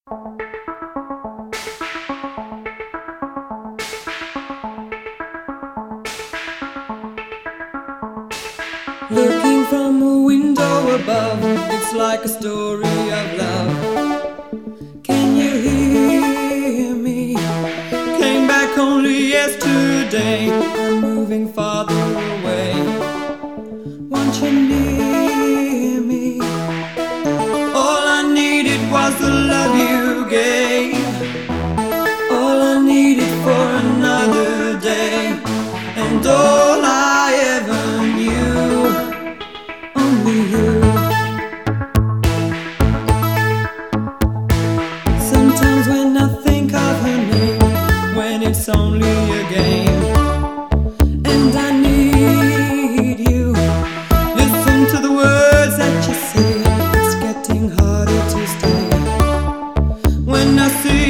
Looking from a window above, it's like a story of love. Can you hear me? Came back only yesterday. I'm moving farther away. Want you near me? All I needed was the love you gave. All I needed for another day. And all I ever knew, only you. Sometimes when I think of her name, when it's only a game, and I need you, listen to the words that you say. It's getting harder to stay. When I see